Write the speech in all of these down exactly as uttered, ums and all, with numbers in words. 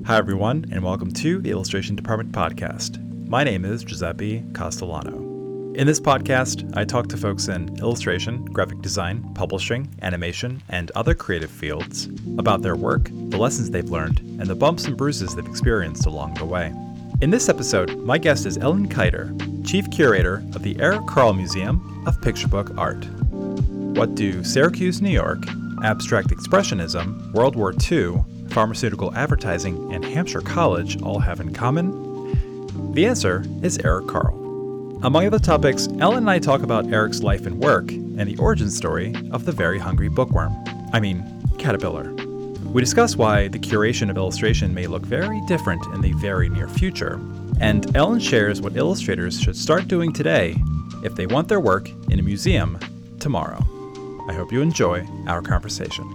Hi, everyone, and welcome to the Illustration Department podcast. My name is Giuseppe Castellano. In this podcast, I talk to folks in illustration, graphic design, publishing, animation, and other creative fields about their work, the lessons they've learned, and the bumps and bruises they've experienced along the way. In this episode, my guest is Ellen Kiter, Chief Curator of the Eric Carle Museum of Picture Book Art. What do Syracuse, New York, abstract expressionism, World War Two, pharmaceutical advertising, and Hampshire College all have in common? The answer is Eric Carle. Among other topics, Ellen and I talk about Eric's life and work and the origin story of the very hungry bookworm. I mean, caterpillar. We discuss why the curation of illustration may look very different in the very near future, and Ellen shares what illustrators should start doing today if they want their work in a museum tomorrow. I hope you enjoy our conversation.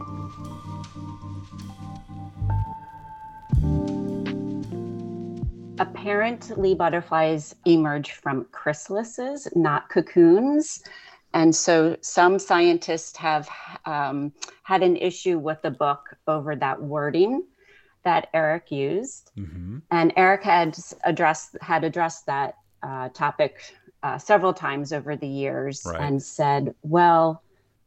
Apparently, butterflies emerge from chrysalises, not cocoons. And so some scientists have um, had an issue with the book over that wording that Eric used. Mm-hmm. And Eric had addressed, had addressed that uh, topic uh, several times over the years, right, and said, well,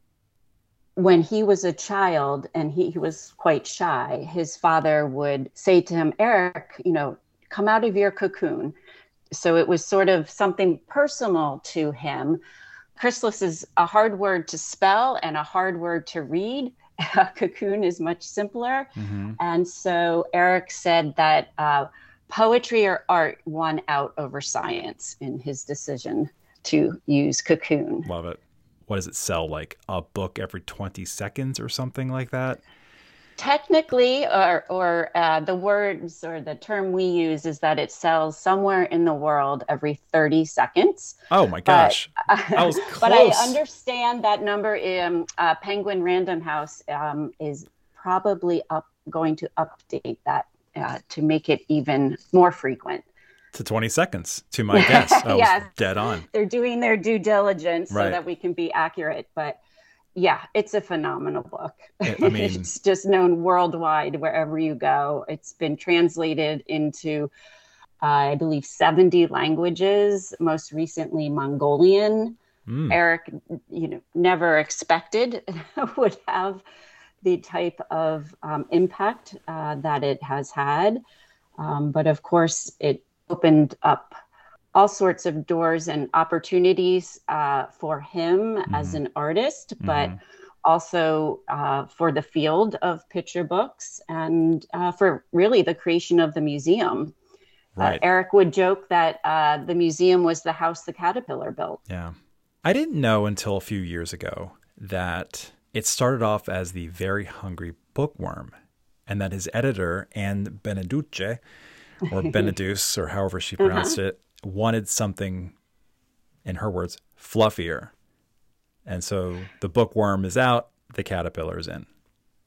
when he was a child and he, he was quite shy, his father would say to him, Eric, you know, come out of your cocoon. So it was sort of something personal to him. Chrysalis is a hard word to spell and a hard word to read. A cocoon is much simpler. Mm-hmm. And so Eric said that uh, poetry or art won out over science in his decision to use cocoon. Love it. What does it sell, like a book every twenty seconds or something like that? Technically, or or uh, the words or the term we use is that it sells somewhere in the world every thirty seconds. Oh my gosh, but, I was close. But I understand that number in uh, Penguin Random House um, is probably up going to update that uh, to make it even more frequent. To twenty seconds, to my guess. I was yes. dead on. They're doing their due diligence right. so that we can be accurate, but yeah, it's a phenomenal book. I mean, it's just known worldwide wherever you go. It's been translated into, uh, I believe, seventy languages, most recently Mongolian. Mm. Eric, you know, never expected would have the type of um, impact uh, that it has had. Um, but of course, it opened up all sorts of doors and opportunities uh, for him mm-hmm. as an artist, but mm-hmm. also uh, for the field of picture books and uh, for really the creation of the museum. Right. Uh, Eric would joke that uh, the museum was the house the caterpillar built. Yeah. I didn't know until a few years ago that it started off as the Very Hungry Bookworm, and that his editor, Anne Beneduce, or Benedus, or however she pronounced uh-huh. it, wanted something, in her words, fluffier. And so the bookworm is out, the caterpillar is in.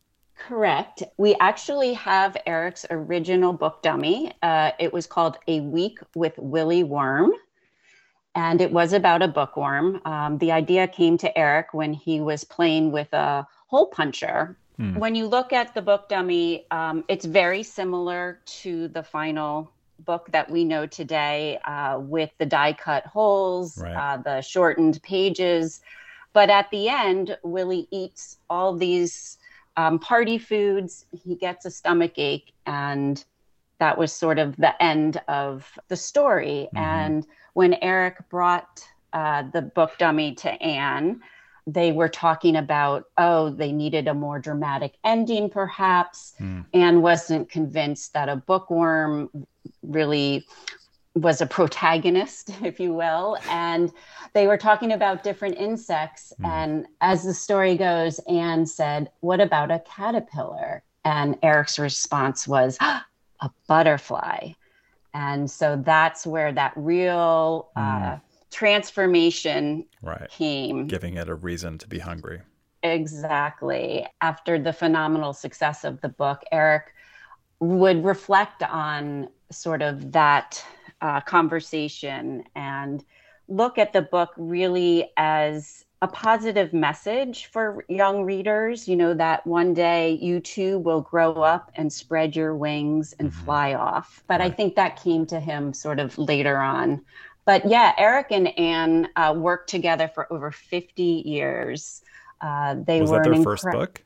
Correct. We actually have Eric's original book dummy. Uh, it was called A Week with Willy Worm, and it was about a bookworm. Um, the idea came to Eric when he was playing with a hole puncher. Hmm. When you look at the book dummy, um, it's very similar to the final book that we know today uh, with the die cut holes, right. uh, the shortened pages. But at the end, Willie eats all these um, party foods. He gets a stomach ache, and that was sort of the end of the story. Mm-hmm. And when Eric brought uh, the book dummy to Anne, they were talking about, oh, they needed a more dramatic ending, perhaps. Mm. Anne wasn't convinced that a bookworm really was a protagonist, if you will. And they were talking about different insects. Mm. And as the story goes, Anne said, what about a caterpillar? And Eric's response was, ah, a butterfly. And so that's where that real mm. uh, transformation right. came. Giving it a reason to be hungry. Exactly. After the phenomenal success of the book, Eric would reflect on sort of that uh, conversation and look at the book really as a positive message for young readers, you know, that one day you too will grow up and spread your wings and Mm-hmm. fly off. But Right. I think that came to him sort of later on. But yeah, Eric and Anne uh, worked together for over fifty years. Uh, they Was were that an their first incredible. book?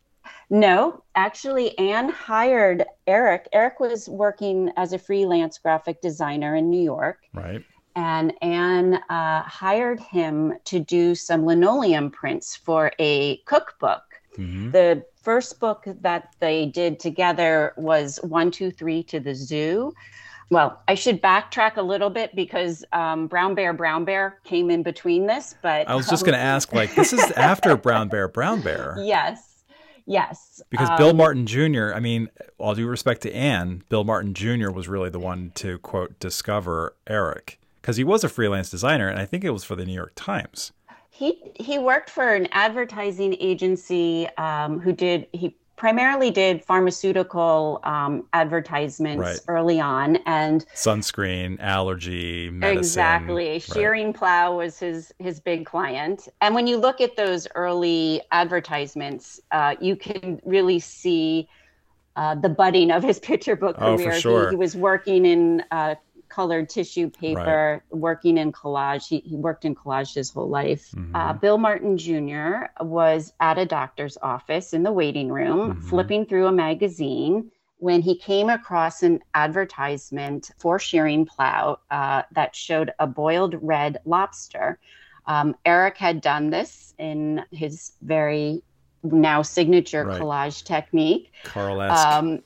No, actually, Anne hired Eric. Eric was working as a freelance graphic designer in New York, Right. and Anne uh, hired him to do some linoleum prints for a cookbook. Mm-hmm. The first book that they did together was One, Two, Three to the Zoo. Well, I should backtrack a little bit because um, Brown Bear, Brown Bear came in between this, but I was just um, going to ask, like, this is after Brown Bear, Brown Bear. yes, yes. Because Bill Um, Martin Junior, I mean, all due respect to Anne, Bill Martin Junior was really the one to, quote, discover Eric. Because he was a freelance designer, and I think it was for the New York Times. He he worked for an advertising agency um, who did he primarily did pharmaceutical um, advertisements Right. early on, and Sunscreen, allergy, medicine. exactly, Right. Shearing Plow was his his big client. And when you look at those early advertisements, uh, you can really see uh, the budding of his picture book Oh, for career. sure. He, he was working in uh, colored tissue paper, working in collage. He, he worked in collage his whole life. Mhm. Uh, Bill Martin Junior was at a doctor's office in the waiting room, Mhm. flipping through a magazine, when he came across an advertisement for Shearing Plow uh, that showed a boiled red lobster. Um, Eric had done this in his very now signature Right. collage technique. Carl-esque. Um,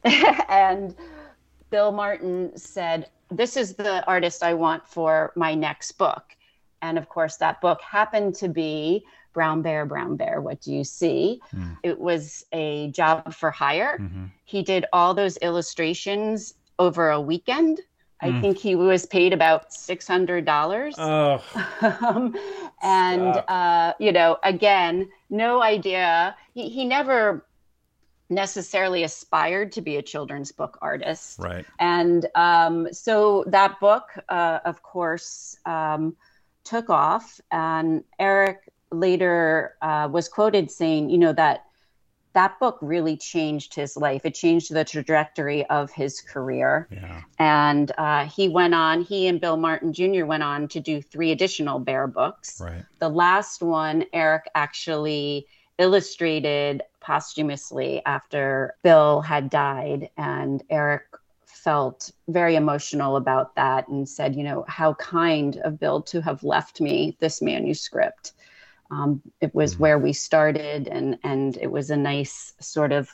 and Bill Martin said, "This is the artist I want for my next book." And of course, that book happened to be Brown Bear, Brown Bear, What Do You See? Mm. It was a job for hire. Mhm. He did all those illustrations over a weekend. I Mm. think he was paid about six hundred dollars. Oh, Um, and, Stop. uh, you know, again, no idea. He, he never necessarily aspired to be a children's book artist. right. And um, so that book, uh, of course, um, took off. And Eric later uh, was quoted saying, you know, that that book really changed his life. It changed the trajectory of his career. Yeah. And uh, he went on, he and Bill Martin Junior went on to do three additional Bear books. Right. The last one, Eric actually illustrated posthumously after Bill had died. And Eric felt very emotional about that and said, you know, how kind of Bill to have left me this manuscript. Um, it was Mhm. where we started, and, and it was a nice sort of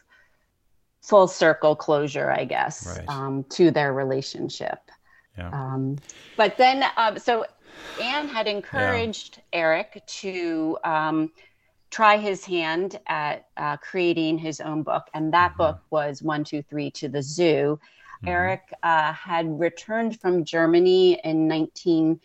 full circle closure, I guess, Right. um, to their relationship. Yeah. Um, but then, um, so Anne had encouraged Eric to um, try his hand at uh, creating his own book. And that Mhm. book was One, Two, Three to the Zoo. Mhm. Eric uh, had returned from Germany in nineteen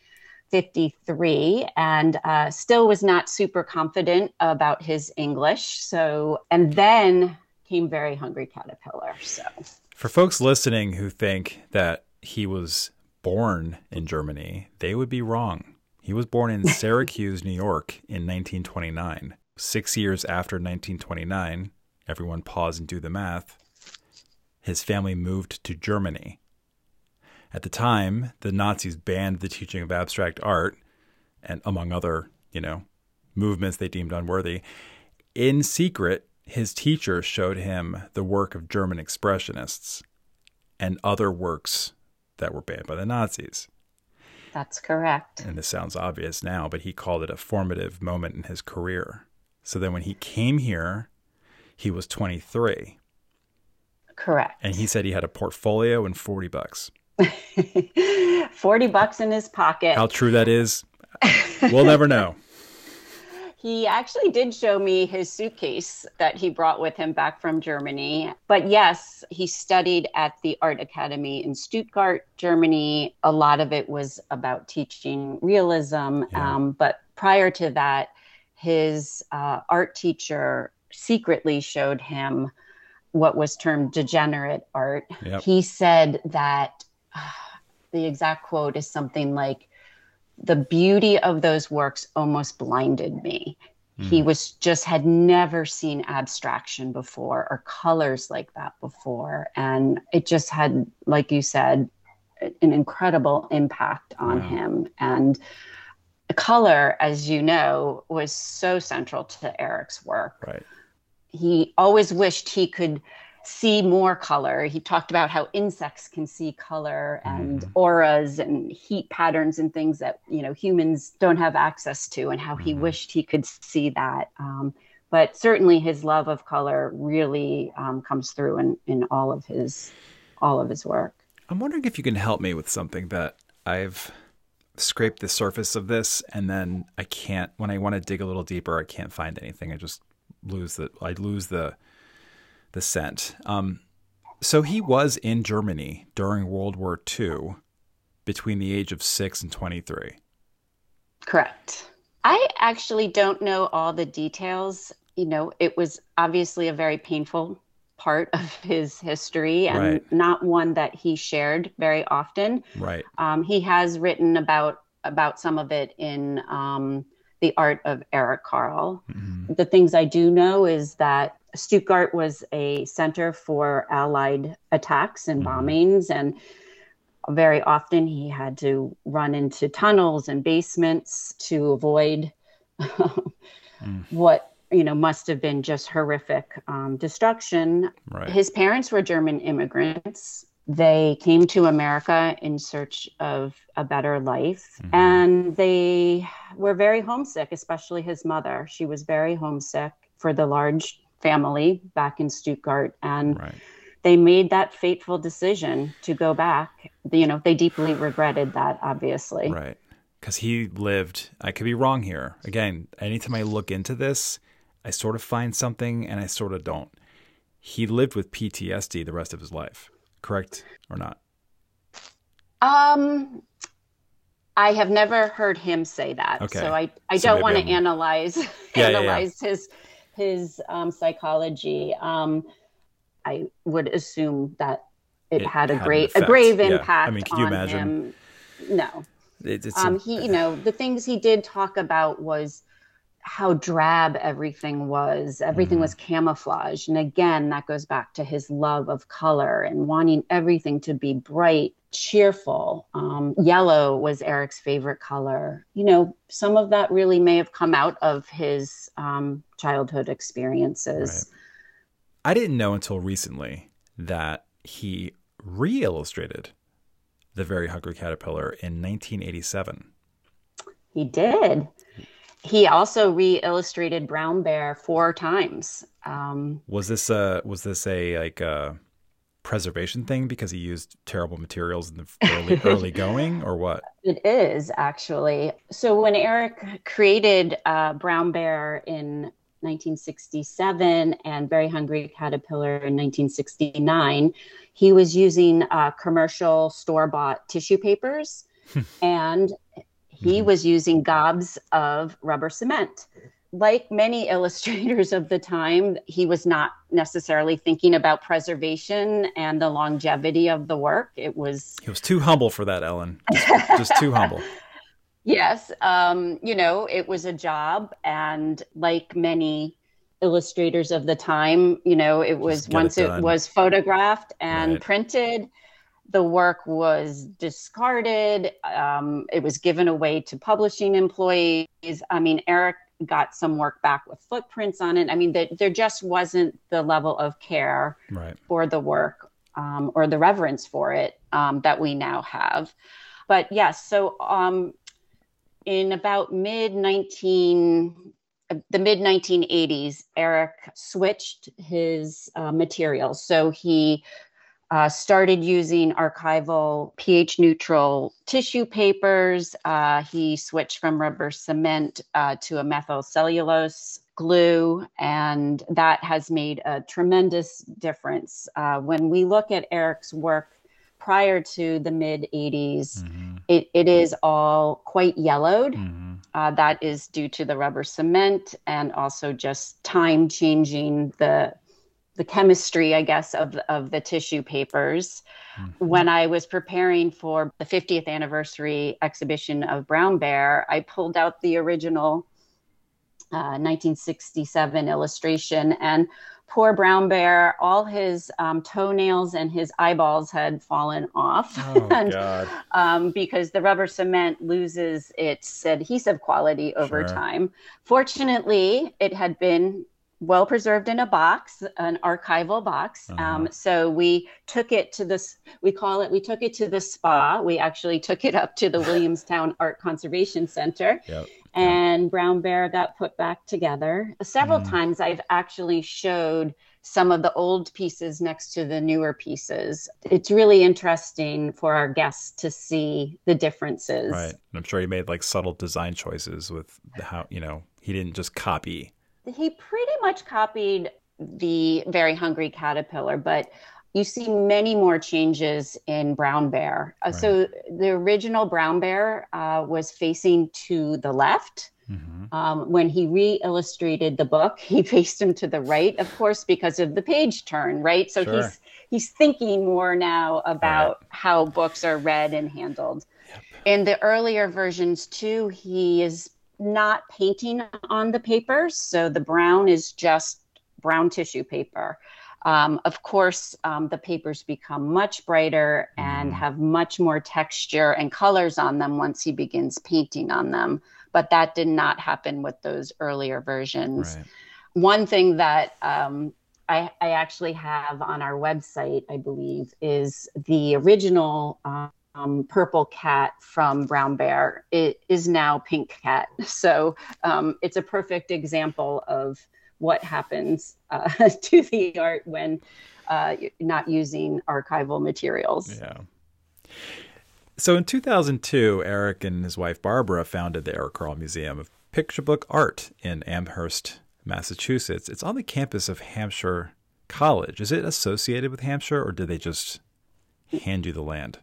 fifty-three and uh, still was not super confident about his English. So, and then came Very Hungry Caterpillar. So, For folks listening who think that he was born in Germany, they would be wrong. He was born in Syracuse, New York in nineteen twenty-nine. Six years after nineteen twenty-nine, everyone pause and do the math, his family moved to Germany. At the time, the Nazis banned the teaching of abstract art, and among other, you know, movements they deemed unworthy. In secret, his teacher showed him the work of German expressionists and other works that were banned by the Nazis. that's correct. And this sounds obvious now, but he called it a formative moment in his career. So then when he came here, he was twenty-three. Correct. And he said he had a portfolio and forty bucks. forty bucks in his pocket. How true that is, we'll never know. He actually did show me his suitcase that he brought with him back from Germany. But yes, he studied at the Art Academy in Stuttgart, Germany. A lot of it was about teaching realism. Yeah. Um, but prior to that, his uh, art teacher secretly showed him what was termed degenerate art. Yep. He said that uh, the exact quote is something like, the beauty of those works almost blinded me. Mm. He was just had never seen abstraction before or colors like that before. And it just had, like you said, an incredible impact on Wow. him. And color, as you know, was so central to Eric's work. Right. He always wished he could see more color. He talked about how insects can see color and Mhm. auras and heat patterns and things that, you know, humans don't have access to, and how he Mhm. wished he could see that. Um, but certainly his love of color really um, comes through in, in all of his all of his work. I'm wondering if you can help me with something that I've scraped the surface of this, and then I can't, when I want to dig a little deeper, I can't find anything. I just lose the, I lose the, the scent. Um, so he was in Germany during World War Two between the age of six and twenty-three. Correct. I actually don't know all the details. You know, it was obviously a very painful part of his history, and Right. not one that he shared very often. Right. Um, he has written about about some of it in um, The Art of Eric Carle. Mm-hmm. The things I do know is that Stuttgart was a center for Allied attacks and Mm-hmm. bombings, and very often he had to run into tunnels and basements to avoid Mm. what, you know, must have been just horrific um, destruction. Right. His parents were German immigrants. They came to America in search of a better life, Mhm. and they were very homesick, especially his mother. She was very homesick for the large family back in Stuttgart, and Right. they made that fateful decision to go back. You know, they deeply regretted that, obviously. Right. Because he lived, I could be wrong here. Again, anytime I look into this, I sort of find something and I sort of don't. He lived with P T S D the rest of his life, correct or not? Um, I have never heard him say that. Okay. So I, I So don't maybe want to I'm- analyze Yeah, yeah, yeah. analyze his his um, psychology. Um, I would assume that it, It had a had an great a effect, grave yeah. I impact mean, can you on imagine? him. No. It, it's Um, a- he, you know, the things he did talk about was how drab everything was. Everything Mhm. was camouflaged. And again, that goes back to his love of color and wanting everything to be bright, cheerful. Um, yellow was Eric's favorite color. You know, some of that really may have come out of his um, childhood experiences. Right. I didn't know until recently that he re-illustrated The Very Hungry Caterpillar in nineteen eighty-seven. He did. He also re-illustrated Brown Bear four times. Um, Was this a was this a like a preservation thing because he used terrible materials in the early early going, or what? It is actually. So when Eric created uh, Brown Bear in nineteen sixty-seven and Very Hungry Caterpillar in nineteen sixty-nine, he was using uh, commercial store-bought tissue papers, and he Mhm. was using gobs of rubber cement. Like many illustrators of the time, he was not necessarily thinking about preservation and the longevity of the work. It was He was too humble for that, Ellen. Just, just too humble. Yes, um, you know, it was a job, and like many illustrators of the time, you know, it was Just get it once it done. was photographed and Right. printed, the work was discarded. Um, it was given away to publishing employees. I mean, Eric got some work back with footprints on it. I mean, there, there just wasn't the level of care Right. for the work um, or the reverence for it um, that we now have. But yes, so um, in about mid nineteen, the mid nineteen eighties, Eric switched his uh, materials. So he uh, started using archival pH neutral tissue papers. Uh, he switched from rubber cement uh, to a methyl cellulose glue, and that has made a tremendous difference. Uh, when we look at Eric's work prior to the mid eighties, Mm-hmm. it, it is all quite yellowed. Mm-hmm. Uh, that is due to the rubber cement and also just time changing the the chemistry, I guess, of, of the tissue papers. Mm-hmm. When I was preparing for the fiftieth anniversary exhibition of Brown Bear, I pulled out the original uh, nineteen sixty-seven illustration, and poor Brown Bear, all his um, toenails and his eyeballs had fallen off. Oh, and, God. Um, because the rubber cement loses its adhesive quality over Sure. time. Fortunately, it had been well preserved in a box, an archival box. Uh-huh. Um, so we took it to this, we call it, we took it to the spa. We actually took it up to the Williamstown Art Conservation Center. Yep. And yep. Brown Bear got put back together. Several mm. times I've actually showed some of the old pieces next to the newer pieces. It's really interesting for our guests to see the differences. Right. And I'm sure he made like subtle design choices with how, you know, he didn't just copy. He pretty much copied the Very Hungry Caterpillar, but you see many more changes in Brown Bear. Uh, right. So the original Brown Bear uh, was facing to the left. Mm-hmm. Um, when he re-illustrated the book, he faced him to the right, of course, because of the page turn, right? So sure. he's he's thinking more now about right. how books are read and handled. Yep. In the earlier versions too, he is not painting on the papers. So the brown is just brown tissue paper. Um, of course, um, the papers become much brighter and mm. have much more texture and colors on them once he begins painting on them. But that did not happen with those earlier versions. Right. One thing that um, I, I actually have on our website, I believe, is the original um, Um, purple cat from Brown Bear. It is now Pink Cat. So um, it's a perfect example of what happens uh, to the art when uh, you're not using archival materials. Yeah. So in two thousand two, Eric and his wife Barbara founded the Eric Carle Museum of Picture Book Art in Amherst, Massachusetts. It's on the campus of Hampshire College. Is it associated with Hampshire, or did they just hand you the land?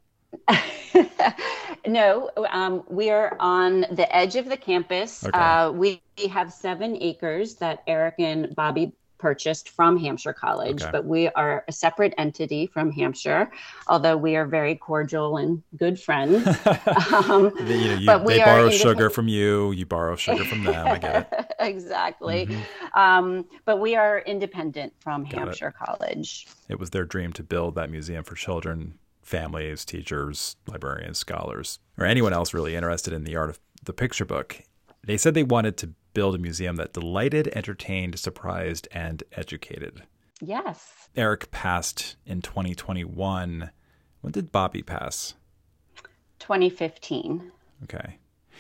No, um, we are on the edge of the campus. Okay. Uh, we, we have seven acres that Eric and Bobby purchased from Hampshire College, okay. but we are a separate entity from Hampshire, although we are very cordial and good friends. um, you know, you, but we they are borrow independent- sugar from you, you borrow sugar from them, I get it. Exactly. Mm-hmm. Um, but we are independent from Got Hampshire it. College. It was their dream to build that museum for children, families, teachers, librarians, scholars, or anyone else really interested in the art of the picture book. They said they wanted to build a museum that delighted, entertained, surprised, and educated. Yes. Eric passed in twenty twenty-one. When did Bobby pass? twenty fifteen. Okay.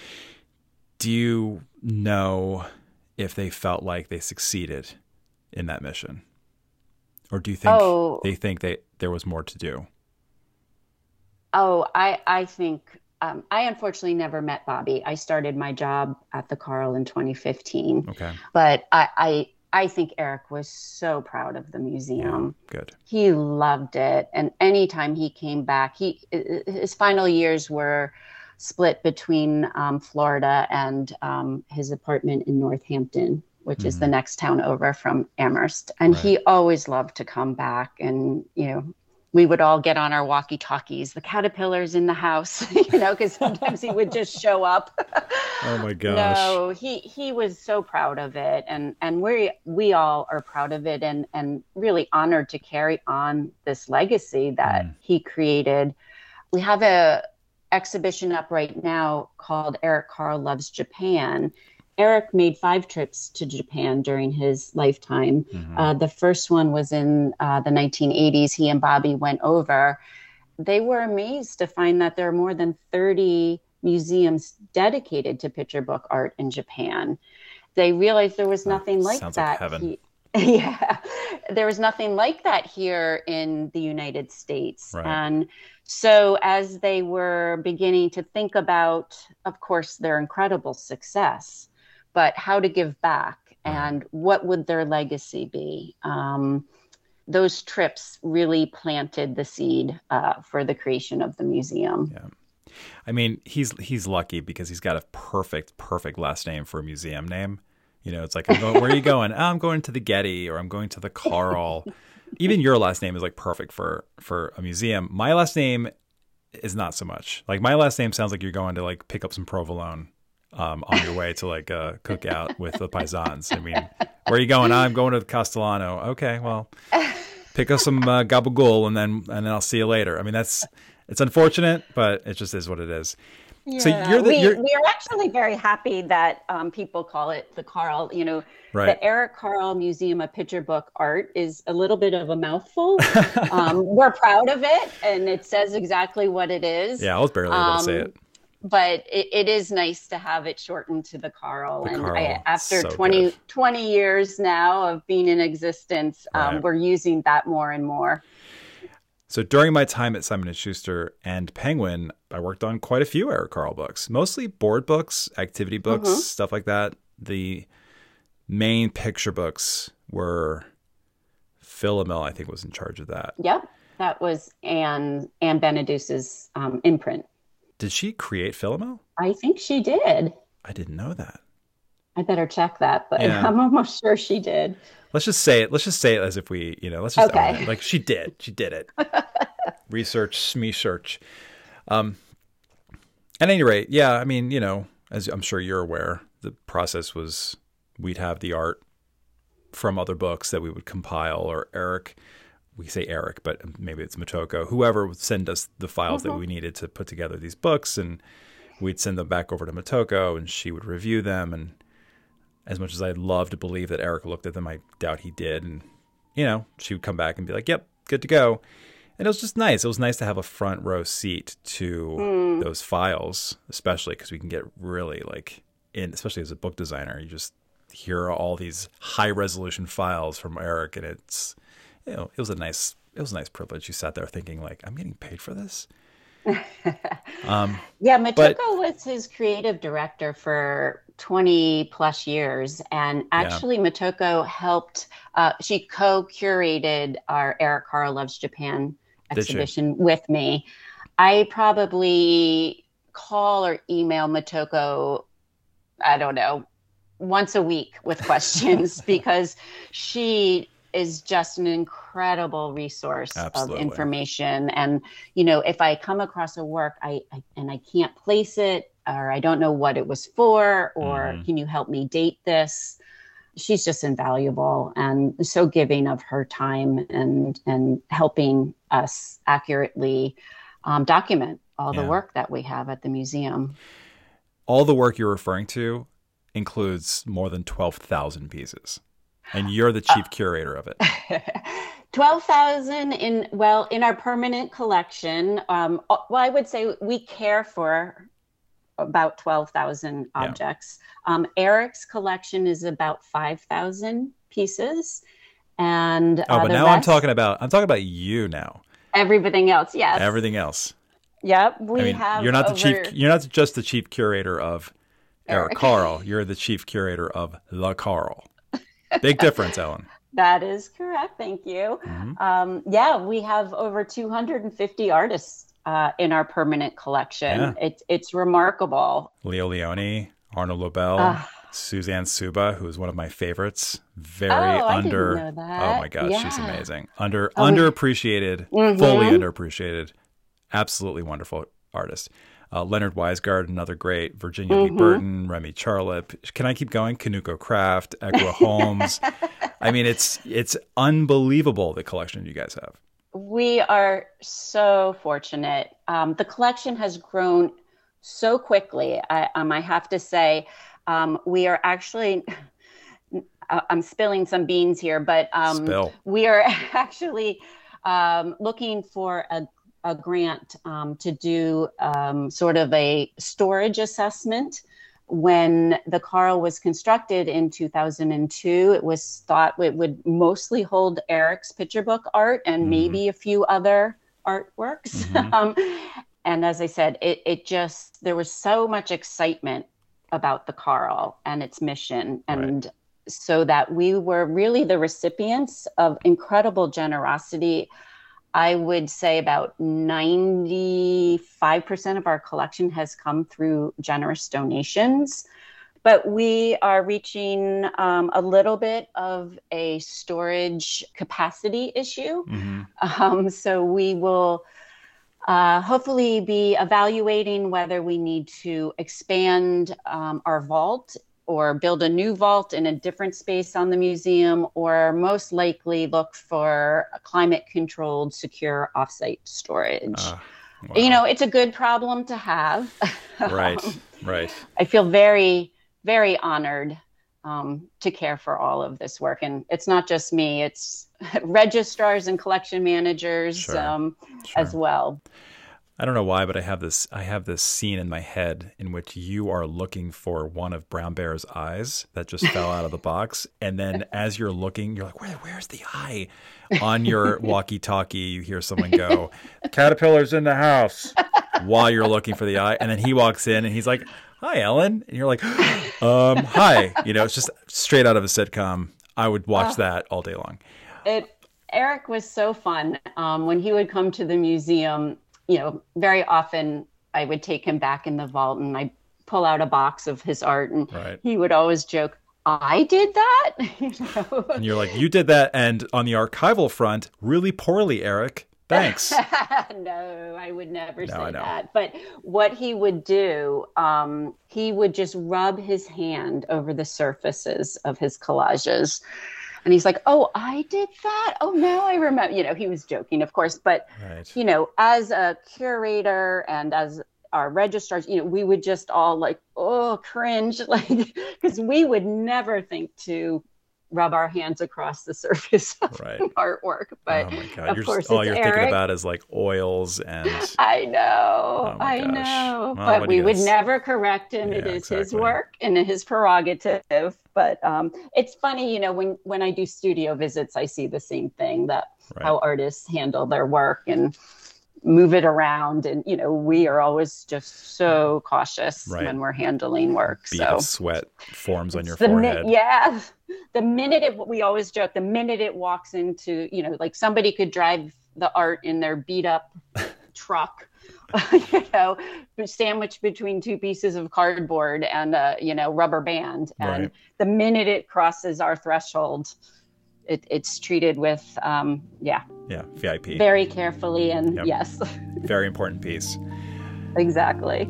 Do you know if they felt like they succeeded in that mission? Or do you think oh. they think they, there was more to do? Oh, I, I think, um, I unfortunately never met Bobby. I started my job at the Carle in twenty fifteen. Okay. But I, I, I think Eric was so proud of the museum. Yeah, good. He loved it. And anytime he came back, he his final years were split between um, Florida and um, his apartment in Northampton, which mm-hmm. is the next town over from Amherst. And right. he always loved to come back and, you know, we would all get on our walkie-talkies, the caterpillars in the house, you know, because sometimes he would just show up. Oh my gosh. No, he he was so proud of it. And and we we all are proud of it and, and really honored to carry on this legacy that mm. he created. We have a exhibition up right now called Eric Carle Loves Japan. Eric made five trips to Japan during his lifetime. Mm-hmm. Uh, the first one was in uh, the nineteen eighties. He and Bobby went over. They were amazed to find that there are more than thirty museums dedicated to picture book art in Japan. They realized there was nothing oh, like sounds that. Like heaven. He, yeah, there was nothing like that here in the United States. Right. And so as they were beginning to think about, of course, their incredible success, but how to give back and what would their legacy be? Um, those trips really planted the seed uh, for the creation of the museum. Yeah. I mean, he's he's lucky because he's got a perfect, perfect last name for a museum name. You know, it's like, I'm going, where are you going? Oh, I'm going to the Getty, or I'm going to the Carl. Even your last name is like perfect for, for a museum. My last name is not so much. Like my last name sounds like you're going to like pick up some provolone um, on your way to like a cookout with the paisans. I mean, where are you going? I'm going to the Castellano. Okay, well, pick up some uh, gabagool and then and then I'll see you later. I mean, that's it's unfortunate, but it just is what it is. Yeah, so you're the we, you're, we are actually very happy that um, people call it the Carl. You know, right. The Eric Carle Museum of Picture Book Art is a little bit of a mouthful. um, we're proud of it, and it says exactly what it is. Yeah, I was barely able um, to say it. But it, it is nice to have it shortened to the Carl. The and Carl. I, after So twenty, good. twenty years now of being in existence, um, Right. we're using that more and more. So during my time at Simon and Schuster and Penguin, I worked on quite a few Eric Carle books, mostly board books, activity books, Mm-hmm. stuff like that. The main picture books were Philomel, I think, was in charge of that. Yep, that was Anne Anne Beneduce's um, imprint. Did she create Philomel? I think she did. I didn't know that. I better check that, but Yeah. I'm almost sure she did. Let's just say it. Let's just say it as if we, you know, let's just Okay. own it. Like she did. She did it. Research, me search. Um, at any rate, yeah, I mean, you know, as I'm sure you're aware, the process was we'd have the art from other books that we would compile, or Eric, we say Eric, but maybe it's Motoko, whoever would send us the files Mm-hmm. that we needed to put together these books, and we'd send them back over to Motoko, and she would review them. And as much as I'd love to believe that Eric looked at them, I doubt he did. And, you know, she would come back and be like, yep, good to go. And it was just nice. It was nice to have a front row seat to Mm. those files, especially because we can get really like in, especially as a book designer, you just hear all these high resolution files from Eric. And it's, you know, it was a nice, it was a nice privilege. You sat there thinking like, I'm getting paid for this. um, Yeah, Motoko But- was his creative director for twenty plus years. And actually, Motoko helped, uh, she co curated our Eric Carle Loves Japan Did she? exhibition with me. I probably call or email Motoko, I don't know, once a week with questions because she is just an incredible resource Absolutely. of information. And, you know, if I come across a work I, I and I can't place it, or I don't know what it was for, or Mhm. can you help me date this? She's just invaluable and so giving of her time and, and helping us accurately um, document all Yeah. the work that we have at the museum. all the work you're referring to includes more than twelve thousand pieces. And you're the chief curator of it. twelve thousand in, well, in our permanent collection. Um, well, I would say we care for about twelve thousand Yeah. objects. Um, Eric's collection is about five thousand pieces. And uh, Oh, but the now I'm rest- talking about I'm talking about you now. everything else. Yes. Everything else. Yep. We I mean, have you're not the over- chief. You're not just the chief curator of Eric Eric. Carle. You're the chief curator of La Carle. Big difference, Ellen. That is correct. Thank you. Mhm. Um, yeah, we have over two hundred fifty artists uh, in our permanent collection. Yeah. It's it's remarkable. Leo Leone, Arnold Lobel, Ah. Suzanne Suba, who is one of my favorites. Very Oh, I didn't under. know that. Oh my gosh, she's Yeah. amazing. Under Oh, we- underappreciated, Mhm. fully underappreciated, absolutely wonderful artist. Uh, Leonard Weisgard, another great. Virginia Lee Mhm. Burton, Remy Charlip. Can I keep going? Kanuko Craft, Equa Holmes. I mean, it's it's unbelievable the collection you guys have. We are so fortunate. Um, the collection has grown so quickly. I, um, I have to say, um, we are actually. I- I'm spilling some beans here, but um, Spill. we are actually um, looking for a, a grant um, to do um, sort of a storage assessment. When the Carle was constructed in two thousand two, it was thought it would mostly hold Eric's picture book art and Mhm. maybe a few other artworks. Mhm. um, and as I said, it, it just, there was so much excitement about the Carle and its mission. And so that we were really the recipients of incredible generosity. I would say about ninety-five percent of our collection has come through generous donations But we are reaching um, a little bit of a storage capacity issue. Mm-hmm. Um, so we will uh, hopefully be evaluating whether we need to expand um, our vault or build a new vault in a different space on the museum, or most likely look for a climate-controlled, secure offsite storage. Uh, wow. You know, it's a good problem to have. Right, um, right. I feel very, very honored um, to care for all of this work. And it's not just me, it's registrars and collection managers sure. Um, sure. as well. I don't know why, but I have this I have this scene in my head in which you are looking for one of Brown Bear's eyes that just fell out of the box. And then as you're looking, you're like, Where, where's the eye? On your walkie-talkie, you hear someone go, Caterpillar's in the house, while you're looking for the eye. And then he walks in and he's like, hi, Ellen. And you're like, um, hi. You know, it's just straight out of a sitcom. I would watch oh, that all day long. It Eric was so fun. Um, when he would come to the museum, you know, very often I would take him back in the vault and I pull out a box of his art, and right. he would always joke, I did that? You know? And you're like, you did that. And on the archival front, really poorly, Eric. Thanks. No, I would never no, say that. But what he would do, um, he would just rub his hand over the surfaces of his collages. And he's like, oh, I did that? Oh, now I remember. You know, he was joking, of course. But, right. you know, as a curator and as our registrars, you know, we would just all like, oh, cringe, like, because we would never think to rub our hands across the surface of right. artwork. But oh my God. of you're course, just, all you're Eric. thinking about is like oils and. I know, oh my I gosh. know. Well, but we would guys? never correct him. Yeah, it is exactly. his work and his prerogative. But um, it's funny, you know, when, when I do studio visits, I see the same thing, that right. how artists handle their work and move it around. And, you know, we are always just so cautious right. when we're handling work. Bead so of sweat forms on your the forehead. Mi- yeah. The minute it, we always joke, the minute it walks into, you know, like somebody could drive the art in their beat up truck, you know, sandwiched between two pieces of cardboard and a, you know, rubber band. And right. the minute it crosses our threshold, it, it's treated with, um, yeah. Yeah, V I P. Very carefully and yep. yes. Very important piece. Exactly.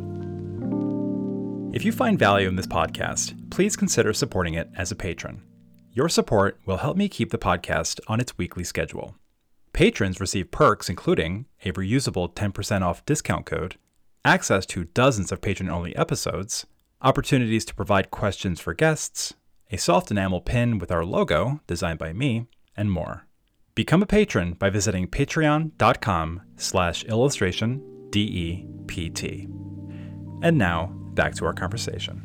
If you find value in this podcast, please consider supporting it as a patron. Your support will help me keep the podcast on its weekly schedule. Patrons receive perks including a reusable ten percent off discount code, access to dozens of patron-only episodes, opportunities to provide questions for guests, a soft enamel pin with our logo designed by me, and more. Become a patron by visiting patreon.com slash illustration D-E-P-T. And now, back to our conversation.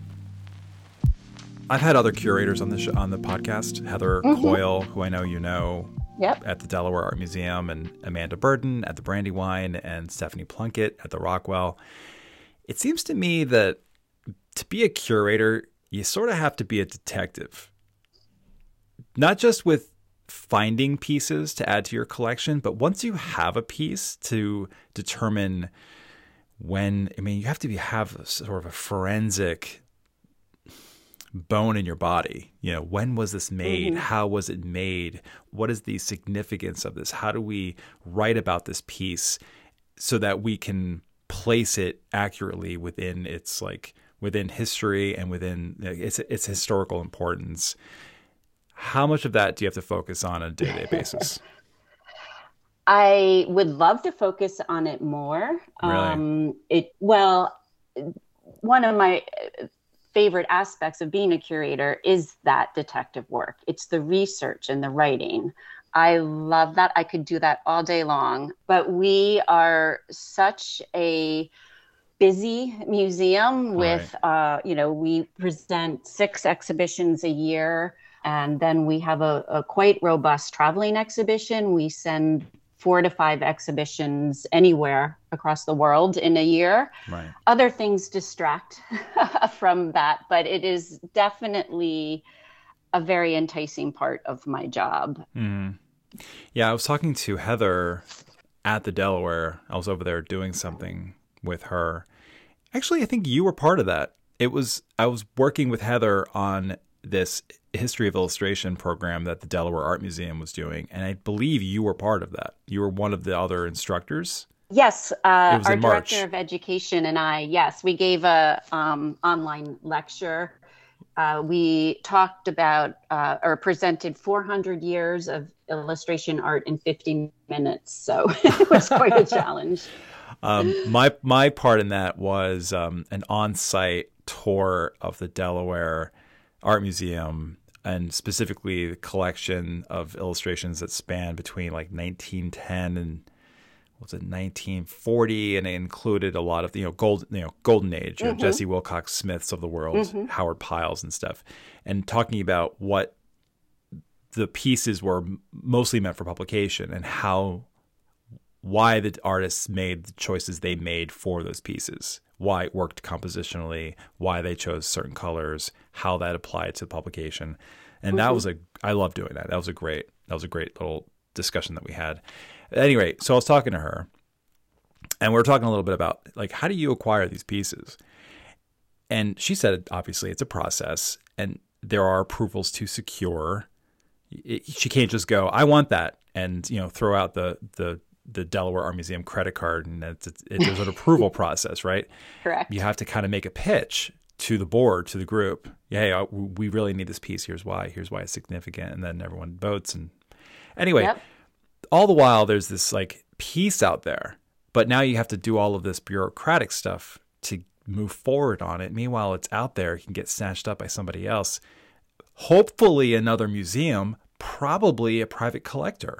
I've had other curators on the sh- on the podcast, Heather mm-hmm. Coyle, who I know you know, yep. at the Delaware Art Museum, and Amanda Burden at the Brandywine, and Stephanie Plunkett at the Rockwell. It seems to me that to be a curator, you sort of have to be a detective. Not just with finding pieces to add to your collection, but once you have a piece, to determine when, I mean, you have to be, have a, sort of a forensic bone in your body. You know, when was this made? Mm-hmm. How was it made? What is the significance of this? How do we write about this piece so that we can place it accurately within its like within history and within its its historical importance? How much of that do you have to focus on a day-to-day basis? I would love to focus on it more. Really? Um, it well, one of my favorite aspects of being a curator is that detective work. It's the research and the writing. I love that. I could do that all day long. But we are such a busy museum with, right. uh, you know, we present six exhibitions a year. And then we have a, a quite robust traveling exhibition. We send four to five exhibitions anywhere across the world in a year. Right. Other things distract from that, but it is definitely a very enticing part of my job. Mm. Yeah, I was talking to Heather at the Delaware. I was over there doing something with her. Actually, I think you were part of that. it was, I was working with Heather on this history of illustration program that the Delaware Art Museum was doing. And I believe you were part of that. You were one of the other instructors. Yes, uh, our March. director of education and I, yes, we gave a um, online lecture. Uh, we talked about uh, or presented four hundred years of illustration art in fifty minutes. So it was quite a challenge. Um, my my part in that was um, an on-site tour of the Delaware Art Museum, and specifically the collection of illustrations that span between like nineteen ten and what was it nineteen forty, and it included a lot of you know gold you know golden age, you know, mm-hmm. Jesse Wilcox Smiths of the world, mm-hmm. Howard Piles and stuff, and talking about what the pieces were mostly meant for publication and how why the artists made the choices they made for those pieces, why it worked compositionally, why they chose certain colors, how that applied to the publication. And mm-hmm. that was a, I love doing that. That was a great, that was a great little discussion that we had. At any rate, so I was talking to her and we were talking a little bit about like, how do you acquire these pieces? And she said, obviously it's a process and there are approvals to secure. It, she can't just go, I want that. And, you know, throw out the, the, the Delaware Art Museum credit card, and it's, it's, it, there's an approval process, right? Correct. You have to kind of make a pitch to the board, to the group. Yeah, hey, we really need this piece. Here's why. Here's why it's significant. And then everyone votes. And anyway, yep. all the while there's this like piece out there, but now you have to do all of this bureaucratic stuff to move forward on it. Meanwhile, it's out there. It can get snatched up by somebody else. Hopefully another museum, probably a private collector.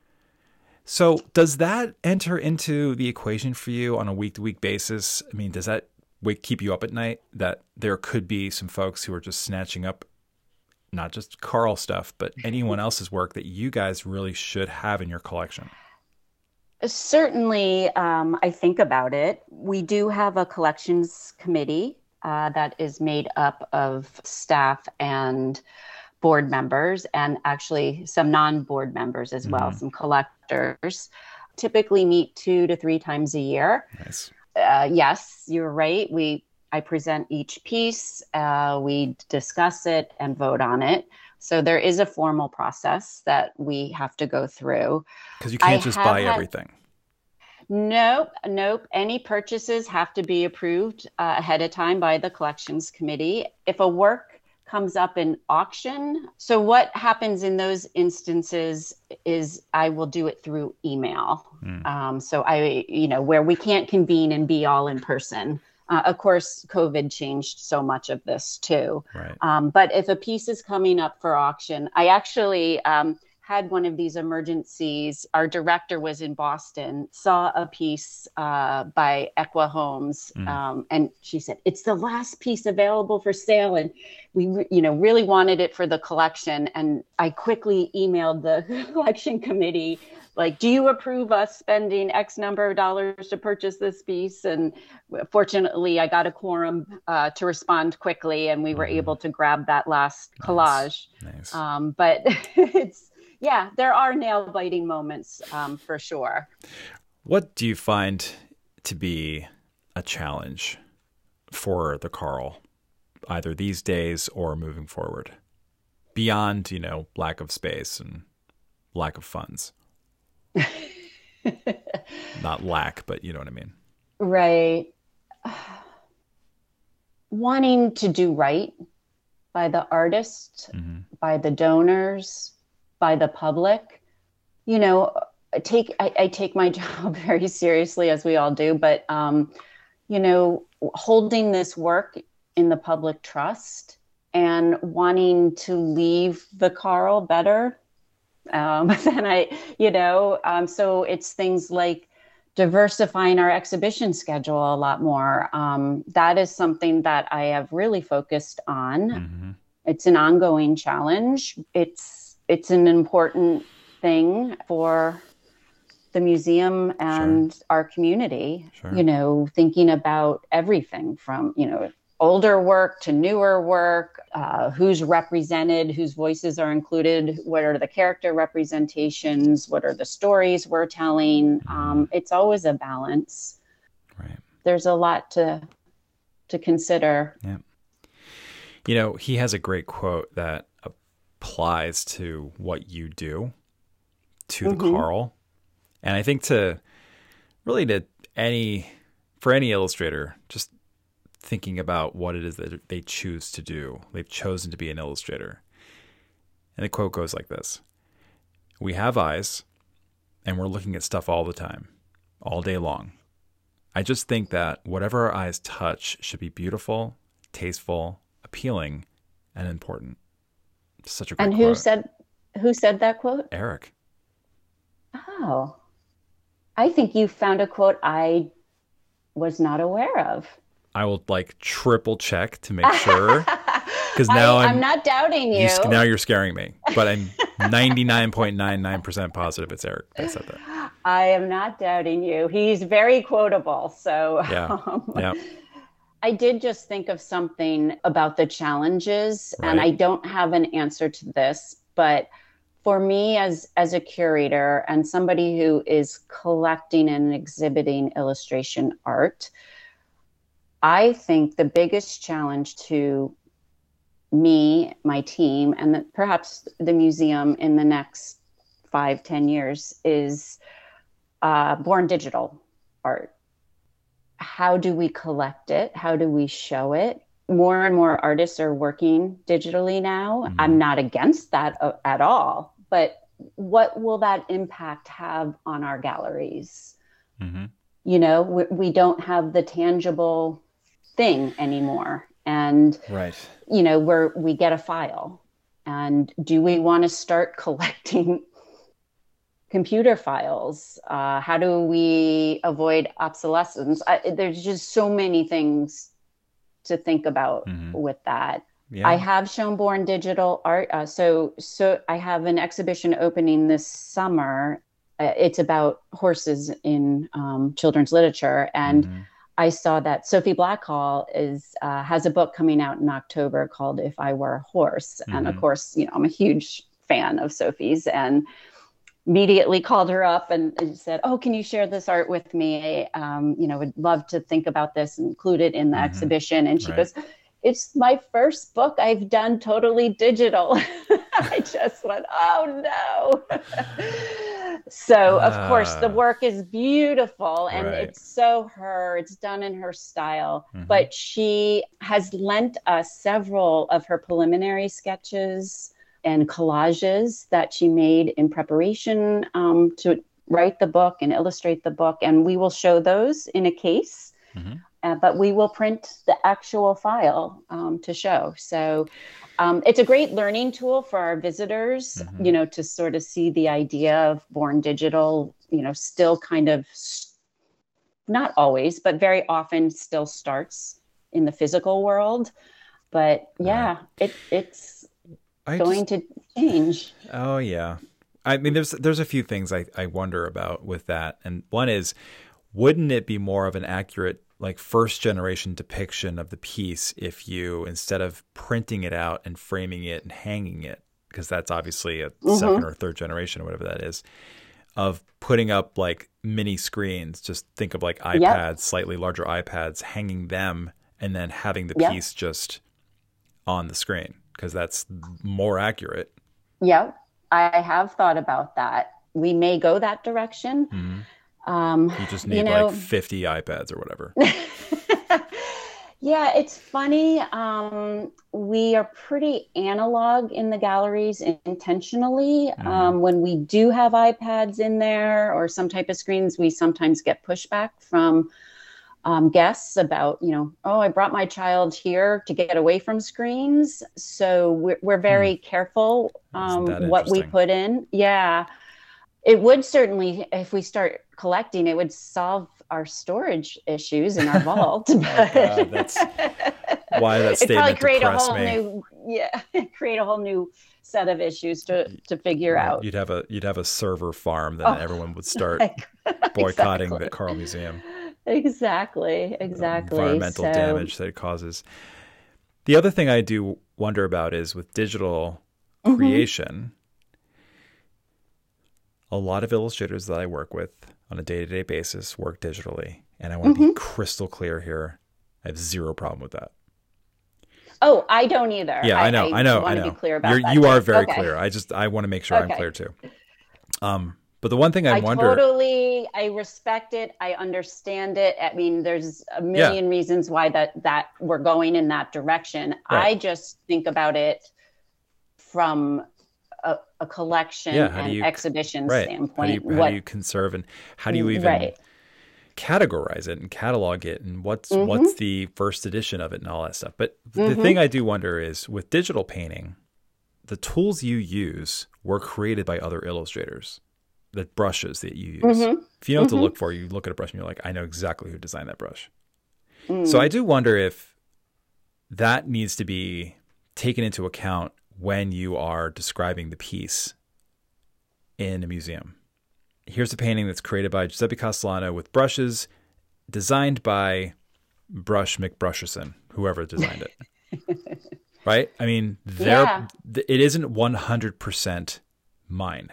So does that enter into the equation for you on a week-to-week basis? I mean, does that wake, keep you up at night that there could be some folks who are just snatching up not just Carl stuff, but anyone else's work that you guys really should have in your collection? Certainly, um, I think about it. We do have a collections committee uh, that is made up of staff and board members, and actually some non-board members as well, mm-hmm. some collectors, typically meet two to three times a year. Nice. Uh, yes, you're right. We I present each piece, uh, we discuss it and vote on it. So there is a formal process that we have to go through. Because you can't I just buy had, everything. Nope, nope. Any purchases have to be approved uh, ahead of time by the collections committee. If a work comes up in auction. So what happens in those instances is I will do it through email. Mm. Um, so I, you know, where we can't convene and be all in person. Uh, of course, COVID changed so much of this too. Right. Um, but if a piece is coming up for auction, I actually um, had one of these emergencies. Our director was in Boston, saw a piece uh, by Equa Homes, mm. um, and she said, it's the last piece available for sale. And we, you know, really wanted it for the collection. And I quickly emailed the collection committee, like, do you approve us spending X number of dollars to purchase this piece? And fortunately, I got a quorum uh, to respond quickly, and we were mm. able to grab that last collage. Nice. Nice. Um, but it's, yeah, there are nail-biting moments um, for sure. What do you find to be a challenge for the Carl, either these days or moving forward, beyond, you know, lack of space and lack of funds? Not lack, but you know what I mean? Right. Wanting to do right by the artist, mm-hmm. by the donors, by the public. You know, I take I, I take my job very seriously, as we all do, but um, you know, holding this work in the public trust and wanting to leave the Carl better um, than I, you know, um, so it's things like diversifying our exhibition schedule a lot more. Um, that is something that I have really focused on. Mm-hmm. It's an ongoing challenge. It's It's an important thing for the museum and sure. our community, sure. you know, thinking about everything from, you know, older work to newer work, uh, who's represented, whose voices are included, what are the character representations, what are the stories we're telling. Mm-hmm. Um, it's always a balance. Right. There's a lot to to consider. Yeah. You know, he has a great quote that applies to what you do, to the Mm-hmm. Carl. And I think to really to any, for any illustrator, just thinking about what it is that they choose to do. They've chosen to be an illustrator. And the quote goes like this: "We have eyes, and we're looking at stuff all the time, all day long. I just think that whatever our eyes touch should be beautiful, tasteful, appealing, and important." It's such a great And who quote. said who said that quote? Eric. Oh, I think you found a quote I was not aware of. I will like triple check to make sure, because now I, I'm, I'm not doubting you. you now you're scaring me. But I'm ninety-nine point nine nine percent positive it's Eric that said that. I am not doubting you. He's very quotable. So Yeah. um, Yeah. I did just think of something about the challenges, and Right. I don't have an answer to this, but for me as as a curator and somebody who is collecting and exhibiting illustration art, I think the biggest challenge to me, my team, and the, perhaps the museum in the next five, ten years is uh, born digital art. How do we collect it? How do we show it? More and more artists are working digitally now. Mhm. I'm not against that uh, at all, but what will that impact have on our galleries? Mm-hmm. You know, we, we don't have the tangible thing anymore. And, Right. you know, where we get a file. And do we want to start collecting computer files? Uh, how do we avoid obsolescence? I, there's just so many things to think about Mhm. with that. Yeah. I have shown Born Digital art. Uh, so, so I have an exhibition opening this summer. Uh, it's about horses in um, children's literature. And Mhm. I saw that Sophie Blackhall is uh, has a book coming out in October called If I Were a Horse. And of Mhm. course, you know, I'm a huge fan of Sophie's, and immediately called her up and, and said, "Oh, can you share this art with me? Um, you know, would love to think about this and include it in the Mhm. exhibition." And she Right. goes, "It's my first book I've done totally digital." I just went, "Oh no." So of course the Ah. work is beautiful and Right. it's so her, it's done in her style, Mhm. but she has lent us several of her preliminary sketches and collages that she made in preparation um, to write the book and illustrate the book. And we will show those in a case, Mhm. uh, but we will print the actual file um, to show. So um, it's a great learning tool for our visitors, Mhm. you know, to sort of see the idea of Born Digital, you know, still kind of, s- not always, but very often still starts in the physical world. But yeah, it it's I going just, to change. oh yeah. I mean, there's there's a few things I, I wonder about with that. And one is, wouldn't it be more of an accurate, like first generation depiction of the piece if you, instead of printing it out and framing it and hanging it, because that's obviously a Mhm. second or third generation or whatever that is, of putting up like mini screens, just think of like iPads, Yep. slightly larger iPads, hanging them and then having the Yep. piece just on the screen, because that's more accurate. Yep. I have thought about that. We may go that direction. Mhm. Um, You just you need know, like fifty iPads or whatever. yeah, it's funny. Um, we are pretty analog in the galleries intentionally. Mhm. Um, when we do have iPads in there or some type of screens, we sometimes get pushback from um, guests about, you know, "Oh, I brought my child here to get away from screens." So we're, we're very careful Isn't um, that what we interesting? put in. Yeah. It would certainly, if we start collecting, it would solve our storage issues in our vault. Oh, God, that's why that It'd probably statement create a depressed whole me. new, yeah, create a whole new set of issues to to figure Right. out. You'd have a you'd have a server farm, then Oh, everyone would start like, boycotting the exactly. Carl Museum. Exactly, The exactly. environmental So, damage that it causes. The other thing I do wonder about is with digital mhm, creation, a lot of illustrators that I work with on a day-to-day basis work digitally. And I want to be mhm, crystal clear here. I have zero problem with that. Oh, I don't either. Yeah, I, I know. I, I know. want I know. To be clear about You're, that you too. are very okay. clear. I just, I want to make sure okay. I'm clear too. Um, but the one thing I, I wonder. totally, I respect it. I understand it. I mean, there's a million yeah. reasons why that, that we're going in that direction. Right. I just think about it from a, a collection yeah, and you, exhibition right. standpoint. How do, you, how what, do you conserve and how do you even right. categorize it and catalog it and what's mm-hmm. what's the first edition of it and all that stuff. But mm-hmm. the thing I do wonder is with digital painting, the tools you use were created by other illustrators. The brushes that you use. Mm-hmm. If you know what mm-hmm. to look for, you look at a brush and you're like, I know exactly who designed that brush. Mm. So I do wonder if that needs to be taken into account when you are describing the piece in a museum. Here's a painting that's created by Giuseppe Castellano with brushes designed by Brush McBrusherson, whoever designed it. Right? I mean, yeah. it isn't one hundred percent mine,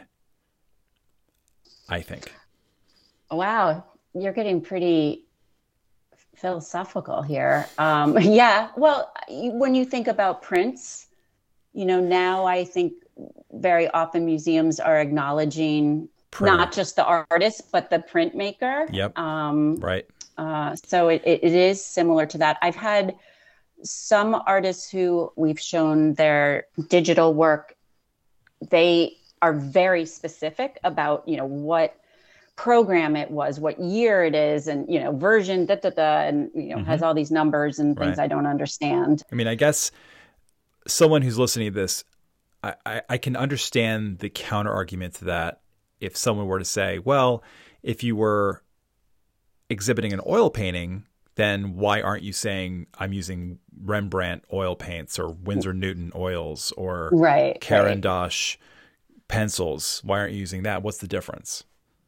I think. Wow. You're getting pretty philosophical here. Um, yeah. Well, when you think about prints, you know, now I think very often museums are acknowledging Printer. Not just the artist, but the printmaker. Yep. Um, right. Uh, so it, it, it is similar to that. I've had some artists who we've shown their digital work. They are very specific about, you know, what program it was, what year it is, and, you know, version, da, da, da, and, you know, mm-hmm. has all these numbers and things right. I don't understand. I mean, I guess someone who's listening to this, I, I, I can understand the counter argument to that. If someone were to say, well, if you were exhibiting an oil painting, then why aren't you saying I'm using Rembrandt oil paints or Winsor Newton oils or right, Caran right. d'Ache pencils? Why aren't you using that? What's the difference?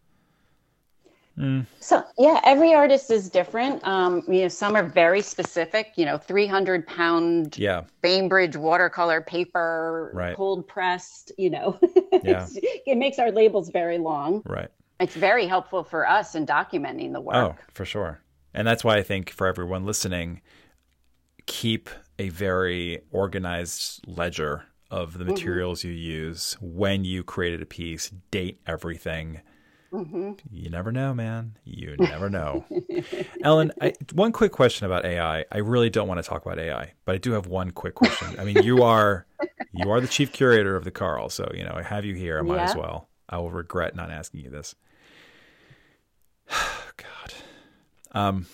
Mm. So, yeah, every artist is different. Um, you know, some are very specific, you know, three hundred pound yeah. Bainbridge watercolor paper, right. cold pressed, you know, yeah. it makes our labels very long. Right. It's very helpful for us in documenting the work. Oh, for sure. And that's why I think for everyone listening, keep a very organized ledger of the materials mm-hmm. you use when you created a piece, date everything. Mm-hmm. You never know, man. You never know. Ellen, I, one quick question about A I. I really don't want to talk about A I, but I do have one quick question. I mean, you are you are the chief curator of the Carl, so you know I have you here. I might yeah. as well. I will regret not asking you this. God. Um,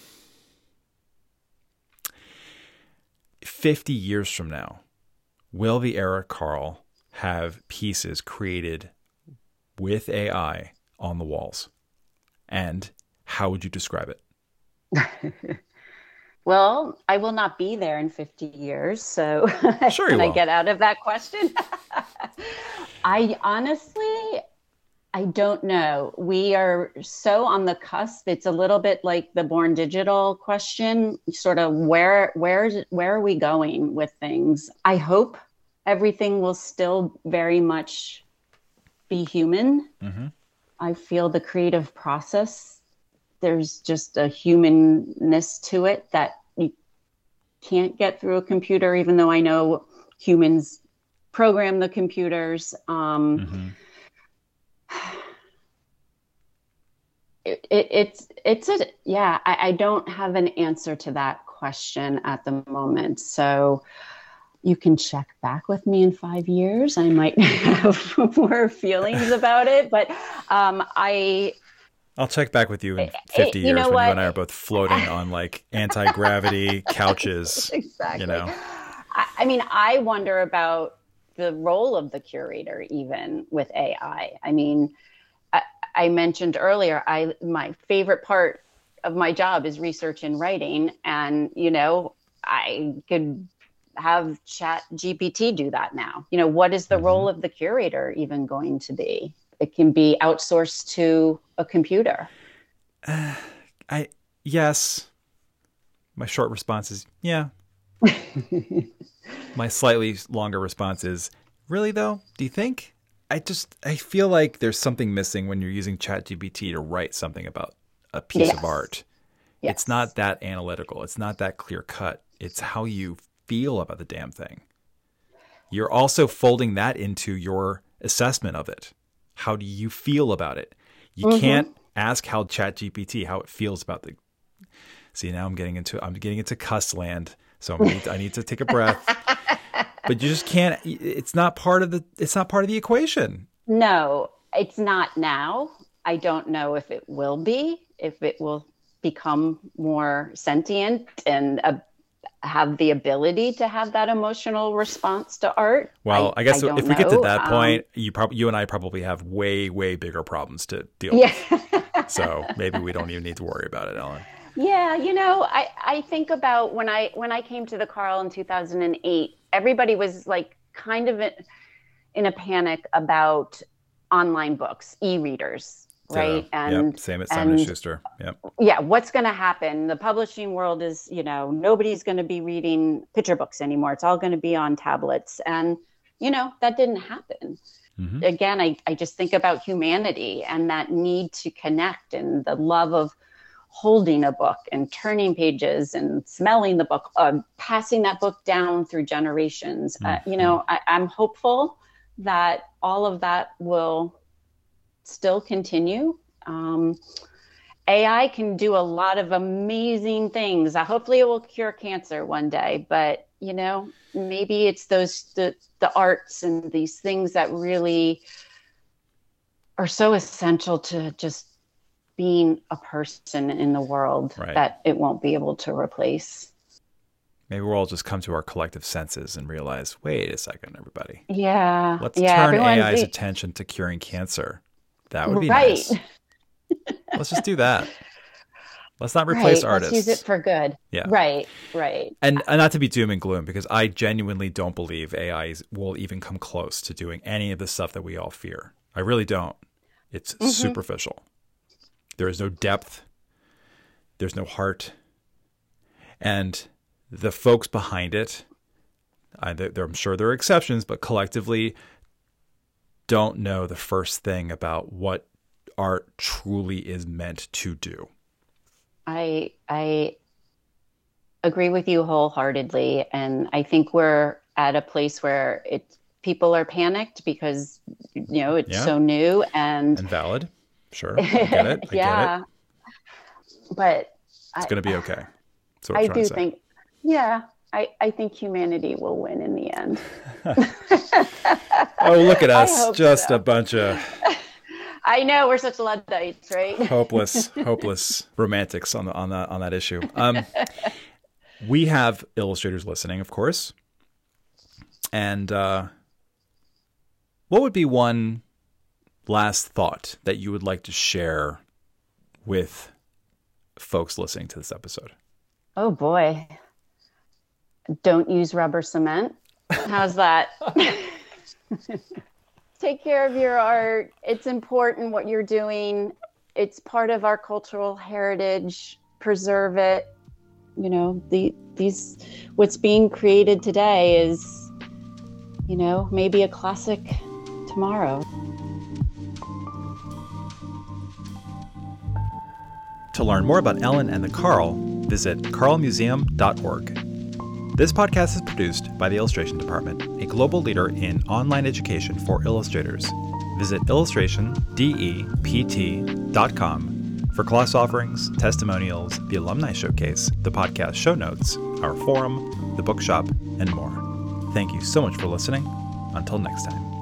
fifty years from now, will the Eric Carle have pieces created with A I on the walls? And how would you describe it? Well, I will not be there in fifty years, so sure can you I will. get out of that question? I honestly, I don't know. We are so on the cusp. It's a little bit like the Born Digital question, sort of where, where, where are we going with things? I hope everything will still very much be human. Mm-hmm. I feel the creative process, there's just a humanness to it that you can't get through a computer, even though I know humans program the computers. Um, mm-hmm. it, it, it's, it's a, yeah, I, I don't have an answer to that question at the moment. So you can check back with me in five years. I might have more feelings about it, but um, I... I'll check back with you in fifty you years when what? you and I are both floating on like anti-gravity couches. Exactly. You know? I, I mean, I wonder about the role of the curator even with A I. I mean, I, I mentioned earlier, I my favorite part of my job is research and writing. And, you know, I could have Chat G P T do that now. You know, what is the mm-hmm. role of the curator even going to be? It can be outsourced to a computer. Uh, I yes. My short response is yeah. My slightly longer response is really though. Do you think? I just I feel like there's something missing when you're using Chat G P T to write something about a piece yes. of art. Yes. It's not that analytical. It's not that clear cut. It's how you feel about the damn thing. You're also folding that into your assessment of it. How do you feel about it? You mm-hmm. can't ask how ChatGPT, how it feels about the, see, now I'm getting into, I'm getting into cuss land. So I'm need to, I need to take a breath, but you just can't, it's not part of the, it's not part of the equation. No, it's not now. I don't know if it will be, if it will become more sentient and uh, have the ability to have that emotional response to art. Well, I, I guess I if we know. get to that um, point, you probably, you and I probably have way, way bigger problems to deal yeah. with. So maybe we don't even need to worry about it, Ellen. Yeah, you know, I, I think about when I when I came to the Carl in two thousand eight, everybody was like kind of in, in a panic about online books, e-readers, right? Yeah. And yep. Same at Simon and Schuster. Yep. Yeah, what's going to happen? The publishing world is, you know, nobody's going to be reading picture books anymore. It's all going to be on tablets. And, you know, that didn't happen. Mm-hmm. Again, I, I just think about humanity and that need to connect and the love of holding a book and turning pages and smelling the book, uh, passing that book down through generations. Mm-hmm. Uh, you know, I, I'm hopeful that all of that will still continue. Um, A I can do a lot of amazing things. Uh, hopefully it will cure cancer one day, but you know, maybe it's those, the, the arts and these things that really are so essential to just being a person in the world right. that it won't be able to replace. Maybe we'll all just come to our collective senses and realize, wait a second, everybody. Yeah. Let's yeah, turn A I's we... attention to curing cancer. That would be right. nice. Let's just do that. Let's not replace right. artists. Let's use it for good. Yeah. Right. Right. And, and not to be doom and gloom, because I genuinely don't believe A I will even come close to doing any of the stuff that we all fear. I really don't. It's mm-hmm. superficial. There is no depth. There's no heart. And the folks behind it, I, there, I'm sure there are exceptions, but collectively don't know the first thing about what art truly is meant to do. I I agree with you wholeheartedly, and I think we're at a place where it people are panicked because you know it's yeah. so new and and valid. Sure, I get it. I yeah, get it. But it's going to be okay. That's what I I'm trying do to say. think, yeah, I I think humanity will win in the end. Oh, look at us, just so. a bunch of. I know we're such Luddites, right? hopeless, hopeless romantics on the on that on that issue. Um, we have illustrators listening, of course. And uh, what would be one last thought that you would like to share with folks listening to this episode? Oh boy! Don't use rubber cement. How's that? Take care of your art. It's important what you're doing. It's part of our cultural heritage. Preserve it. You know, the these what's being created today is, you know, maybe a classic tomorrow. To learn more about Ellen and the Carl, visit carl museum dot org. This podcast is produced by the Illustration Department, a global leader in online education for illustrators. Visit illustration dept dot com for class offerings, testimonials, the alumni showcase, the podcast show notes, our forum, the bookshop, and more. Thank you so much for listening. Until next time.